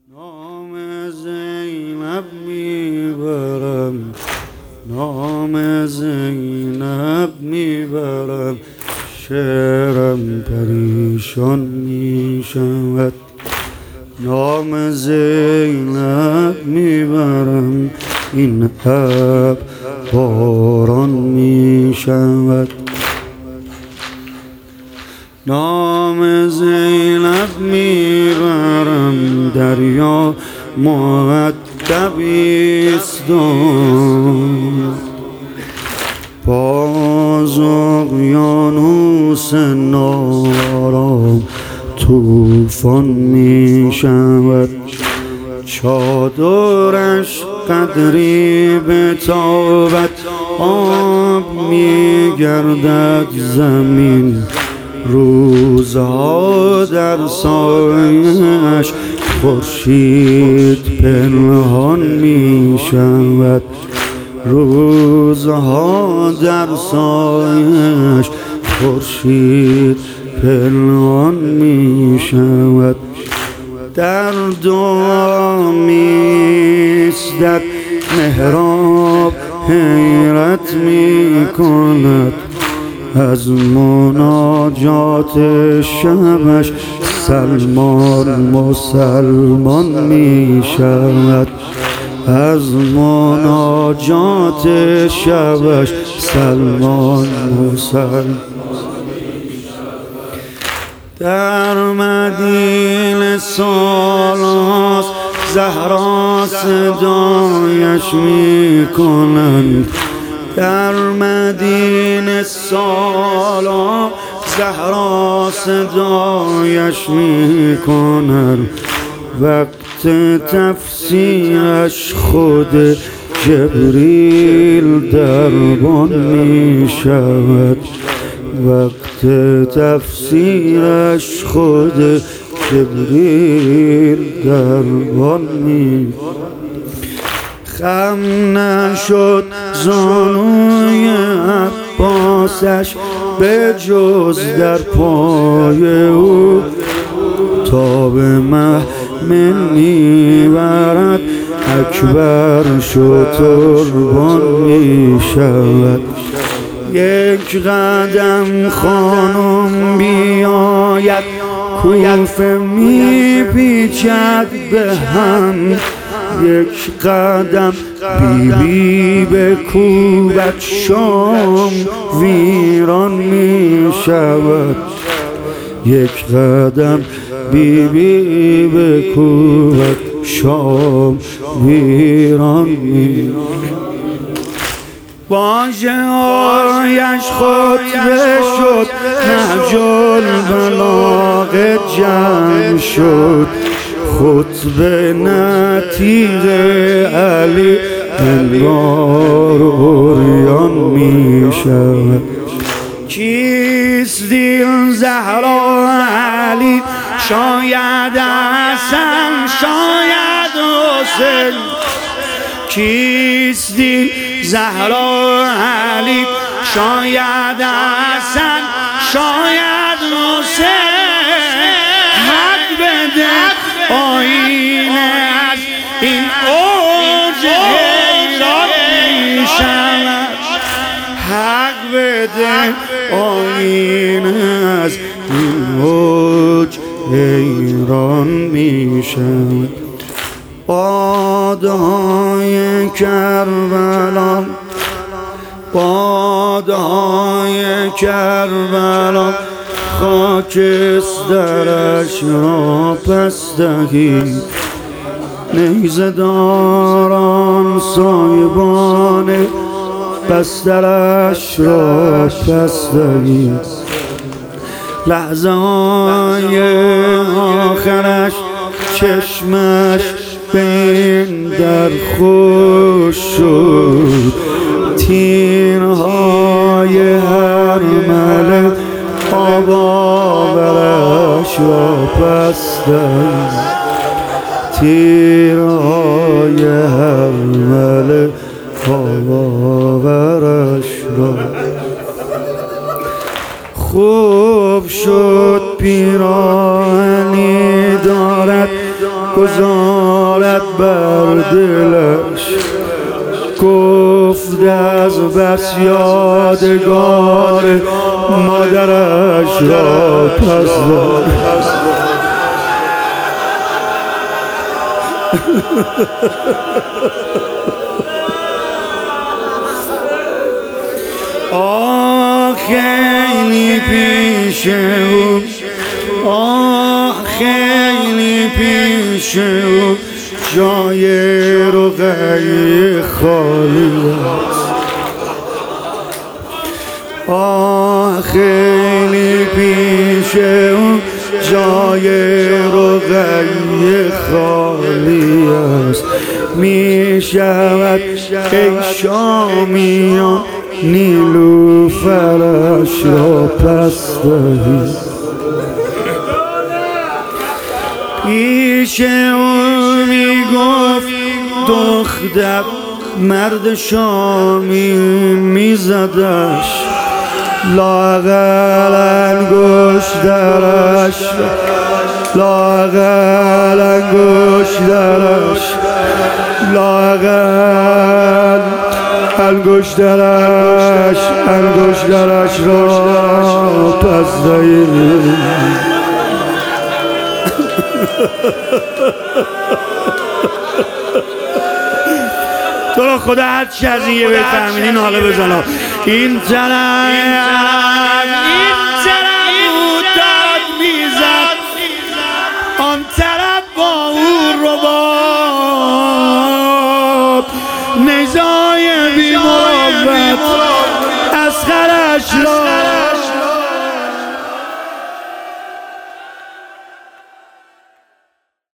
نام زینب میبرم، نام زینب میبرم، شعرم پریشان میشود. نام زینب میبرم، این ابر باران میشود. نام زینب میبرم، دریا مؤدبیست باز اقیانوس نارام طوفان میشود. چادرش قدری بتابد، آب میگردد زمین، روزها در سایه‌اش خورشید پنهان می شود. روزها در سایه‌اش خورشید پنهان می شود. در دعا می‌ایستد محراب، حیرت می کند از مناجات شبش. سلمان مسلمان می شود از مناجات شبش. سلمان مسلمان. در مدینه سالهاست زهرا صدایش می کنند. در مدینه سالها زهرا صدایش می کنند. وقت تفسیرش خود جبریل دربان می شود. وقت تفسیرش خود جبریل دربان می شود. خم نشد زانوی عباسش به جز در پای او، تا به محمل میبرد اکبر شتربان می شود. یک قدم خانم بیاید کوفه می پیچد به هم، یک قدم بیبی به کوبت شام ویران می شود. یک قدم بیبی به کوبت شام ویران می واژه هایش خطبه شد، نهج البلاغه جمع شد. خطبه نتیق علی انگار عریان می شود. کیست دین زهرا علی، شاید حسن شاید حسین. کیست دین زهرا علی، شاید حسن شاید حسین. حق بده آینه از این اوج حیران می شود. حق بده آینه از این اوج حیران می شود. بادهای کربلا، بادهای کربلا، خاکسترش را پس دهید. نیزه داران سایبان بسترش را پس دهید. لحظه های آخرش چشمش به این در خوش شد. تیرهای هر ملک آب آورش را پس دهید. تیرهای هر ملک آب آورش را. خوب شد پیراهنی دارد گذارد بر دلش، گفت از بس یادگار مادرش را پس داد. خیلی پیش او، خیلی پیش او جای رقیه خالی است. خیلی پیش او جای رقیه خالی است. می شود ای شامیان نیلوفرش را پس دهی. پیش او می گفت دختر مرد شامی می زدش، لااقل انگشترش، لااقل انگشترش، لااقل انگشترش را پس دهی. تو رو خدا هر چی از این یه بفهمیدین حالا بزنم. این طرف او داد میزد، آن طرف با او رباب، نیزای بی مروت از خرش را